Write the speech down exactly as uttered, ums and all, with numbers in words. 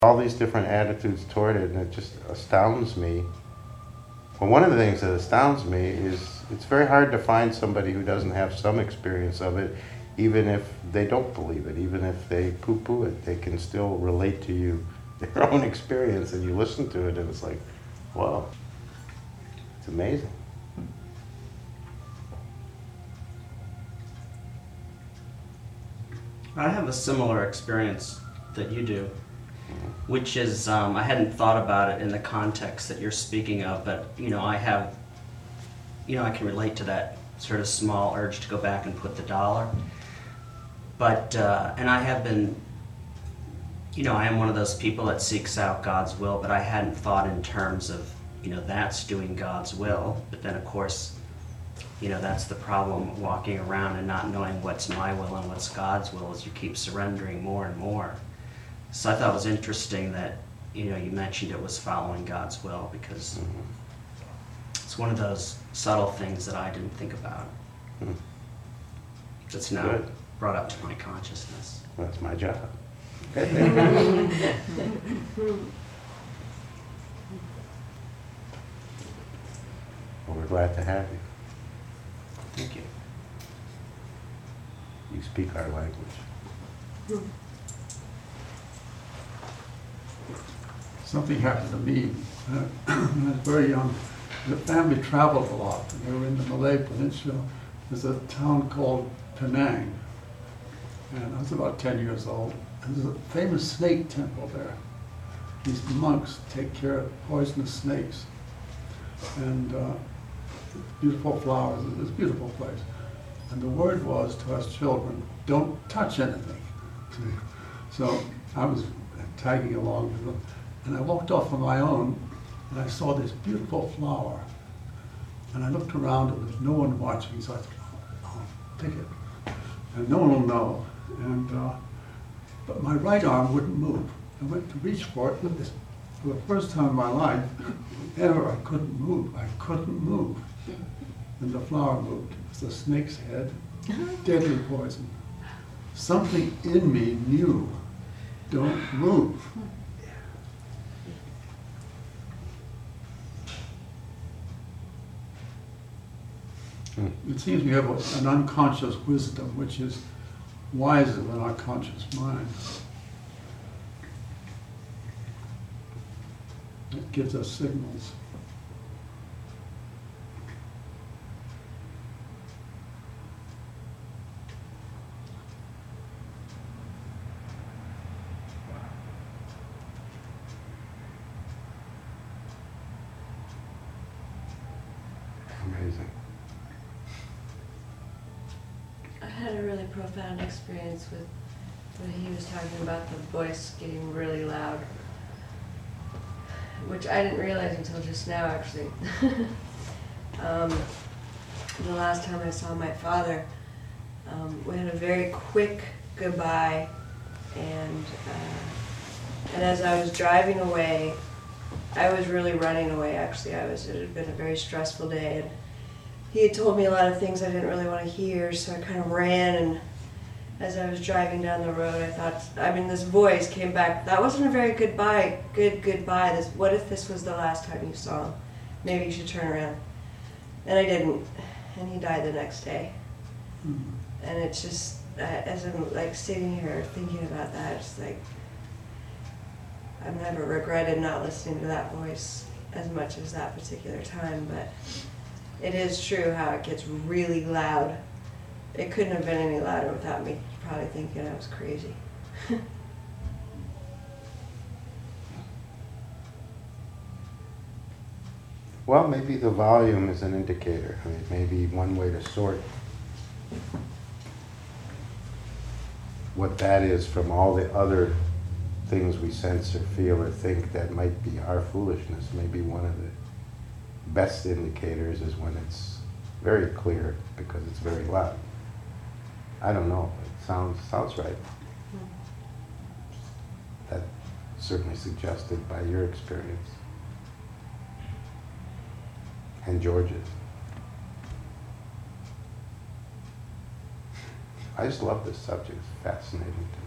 all these different attitudes toward it, and it just astounds me. Well, one of the things that astounds me is it's very hard to find somebody who doesn't have some experience of it, even if they don't believe it, even if they poo-poo it, they can still relate to you their own experience, and you listen to it, and it's like, wow, it's amazing. I have a similar experience that you do, which is, um, I hadn't thought about it in the context that you're speaking of, but, you know, I have, you know, I can relate to that sort of small urge to go back and put the dollar. But, uh, and I have been, you know, I am one of those people that seeks out God's will, but I hadn't thought in terms of, you know, that's doing God's will. But then, of course, you know, that's the problem, walking around and not knowing what's my will and what's God's will, is you keep surrendering more and more. So I thought it was interesting that, you know, you mentioned it was following God's will, because mm-hmm. it's one of those subtle things that I didn't think about. Mm. That's now Good. Brought up to my consciousness. Well, that's my job. Well, we're glad to have you. Thank you. You speak our language. Something happened to me uh, when I was very young. The family traveled a lot. We were in the Malay Peninsula. There's a town called Penang. And I was about ten years old. And there's a famous snake temple there. These monks take care of poisonous snakes. And uh, beautiful flowers. It's a beautiful place. And the word was to us children, don't touch anything. So I was tagging along with them. And I walked off on my own, and I saw this beautiful flower. And I looked around, and there was no one watching, so I thought, oh, I'll take it. And no one will know. And, uh, but my right arm wouldn't move. I went to reach for it, but this, for the first time in my life, ever, I couldn't move. I couldn't move. And the flower moved. It was a snake's head, deadly poison. Something in me knew, don't move. It seems we have a, an unconscious wisdom which is wiser than our conscious mind. It gives us signals. Amazing. I had a really profound experience with when he was talking about the voice getting really loud, which I didn't realize until just now, actually. um, the last time I saw my father, um, we had a very quick goodbye, and uh, and as I was driving away, I was really running away, actually. I was, it had been a very stressful day, and he had told me a lot of things I didn't really want to hear, so I kind of ran, and as I was driving down the road, I thought, I mean, this voice came back, that wasn't a very goodbye, good goodbye. This, what if this was the last time you saw him? Maybe you should turn around. And I didn't, and he died the next day. Mm-hmm. And it's just, uh, as I'm like sitting here thinking about that, it's like, I've never regretted not listening to that voice as much as that particular time, but it is true how it gets really loud. It couldn't have been any louder without me probably thinking I was crazy. Well, maybe the volume is an indicator. I mean, maybe one way to sort what that is from all the other things we sense or feel or think that might be our foolishness. Maybe one of the best indicators is when it's very clear because it's very loud. I don't know. It sounds sounds right. Mm. That's certainly suggested by your experience and George's. I just love this subject. It's fascinating to me.